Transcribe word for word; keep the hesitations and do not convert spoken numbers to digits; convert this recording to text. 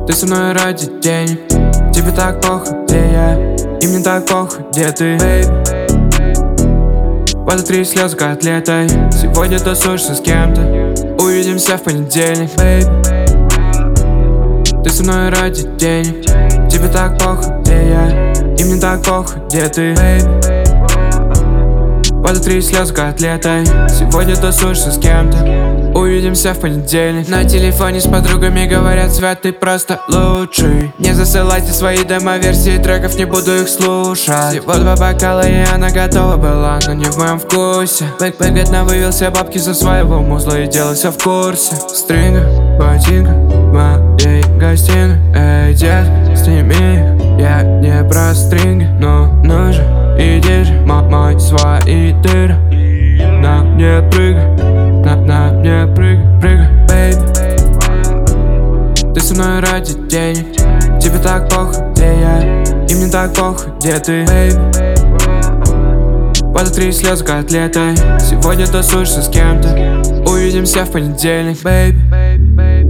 Ты со мной ради денег. Тебе так плохо, где я, и мне так плохо, где ты, бэйб. Вода три слезы котлетой. Сегодня тусуешься с кем-то. Увидимся в понедельник, бэйб. Ты со мной ради денег. Тебе так плохо, где я, и мне так плохо, где ты, бэйб. Вода три слезы котлетой. Сегодня тусуешься с кем-то. Увидимся в понедельник. На телефоне с подругами говорят: Свят, ты просто лучший. Не засылайте свои демо-версии треков, не буду их слушать. Всего два бокала и она готова была, но не в моем вкусе. Бэк выгодно вывел все бабки за своего музла и делался в курсе. Стринга, ботинка, моей гостиной. Эй, дед, сними их. Я не про стринги, но ну же, иди же, мой свои дыры. На мне прыгай, на, на мне прыгай, прыгай, бэйби. Ты со мной ради денег. Тебе так плохо, где я, и мне так плохо, где ты, бэйби. Вода три слезы котлетой. Сегодня тусуешься с кем-то. Увидимся в понедельник, бэйби.